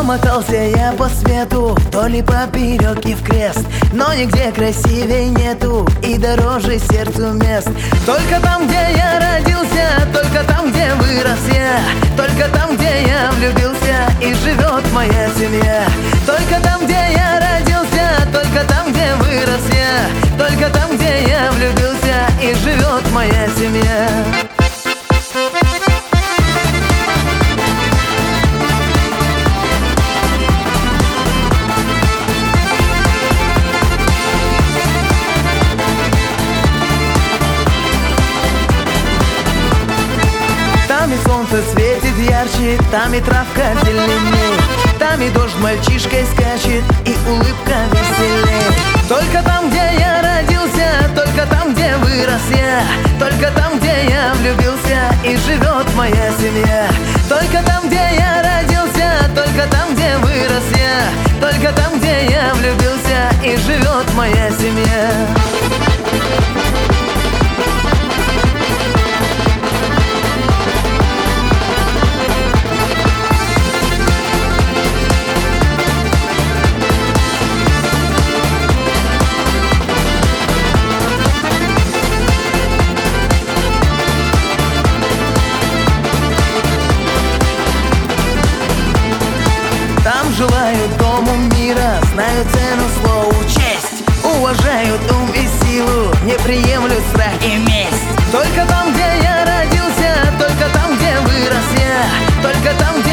Мотался я по свету, то ли поперек и в крест, но нигде красивее нету и дороже сердцу мест. Только там, где я родился, только там, где вырос я, только там, где я влюбился и живет моя семья. Только там, где я родился, только там, где вырос я, только там, где я влюбился и живет моя семья. Там и солнце светит ярче, там и травка зеленей, там и дождь мальчишкой скачет, и улыбка веселей. Только там, где я родился, только там, где вырос я, только там, где я влюбился и живет моя семья. Только там, где я родился, только там, где вырос я, только там, где я влюбился и живет моя семья. Желают дому мира, знают цену слову честь, уважают ум и силу, не приемлют страх и месть. Только там, где я родился, только там, где вырос я, только там, где